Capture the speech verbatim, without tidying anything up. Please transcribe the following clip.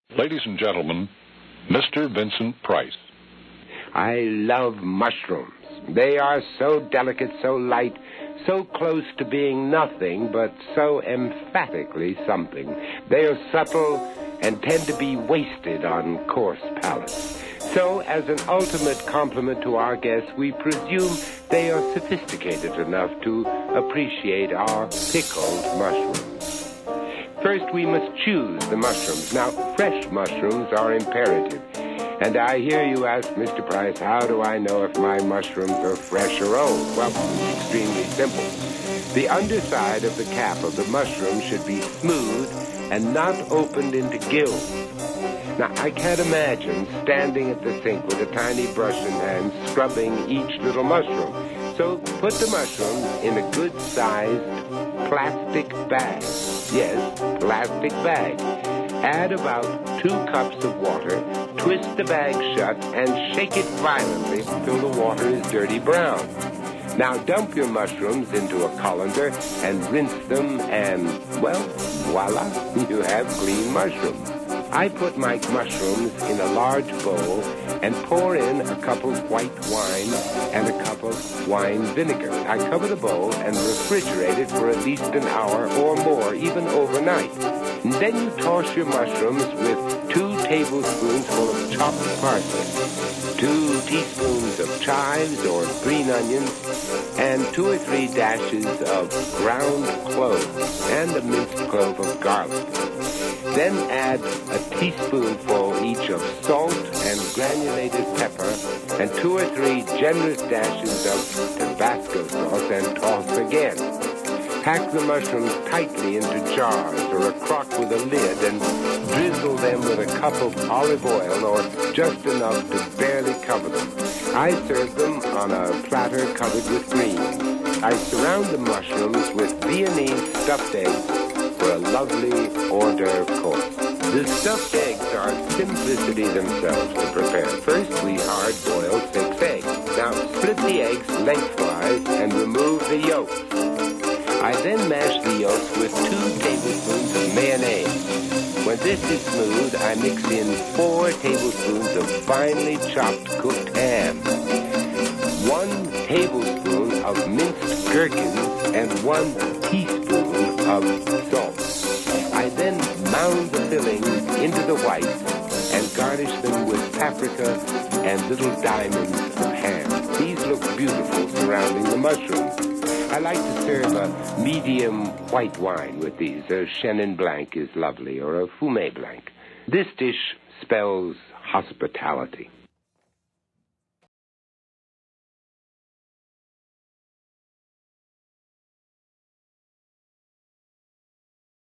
Ladies and gentlemen, Mister Vincent Price. I love mushrooms. They are so delicate, so light, so close to being nothing, but so emphatically something. They are subtle and tend to be wasted on coarse palates. So, as an ultimate compliment to our guests, we presume they are sophisticated enough to appreciate our pickled mushrooms. First, we must choose the mushrooms. Now, fresh mushrooms are imperative. And I hear you ask, Mister Price, how do I know if my mushrooms are fresh or old? Well, it's extremely simple. The underside of the cap of the mushroom should be smooth and not opened into gills. Now, I can't imagine standing at the sink with a tiny brush in hand scrubbing each little mushroom. So put the mushrooms in a good-sized plastic bag. Yes, plastic bag. Add about two cups of water, twist the bag shut, and shake it violently till the water is dirty brown. Now dump your mushrooms into a colander and rinse them, and, well, voila, you have clean mushrooms. I put my mushrooms in a large bowl and pour in a cup of white wine and a cup of wine vinegar. I cover the bowl and refrigerate it for at least an hour or more, even overnight. And then you toss your mushrooms with two tablespoons full of chopped parsley, two teaspoons of chives or green onions, and two or three dashes of ground cloves and a minced clove of garlic. Then add a teaspoonful each of salt and granulated pepper and two or three generous dashes of Tabasco sauce and toss again. Pack the mushrooms tightly into jars or a crock with a lid and drizzle them with a cup of olive oil or just enough to barely cover them. I serve them on a platter covered with greens. I surround the mushrooms with Viennese stuffed eggs for a lovely hors d'oeuvre course. The stuffed eggs are simplicity themselves to prepare. First, we hard-boil six eggs. Now, split the eggs lengthwise and remove the yolks. I then mash the yolks with two tablespoons of mayonnaise. When this is smooth, I mix in four tablespoons of finely chopped cooked ham, one tablespoon of minced gherkins, and one teaspoon of salt. I then mound the filling into the whites and garnish them with paprika and little diamonds of ham. These look beautiful surrounding the mushrooms. I like to serve a medium white wine with these. A Chenin Blanc is lovely, or a Fumé Blanc. This dish spells hospitality.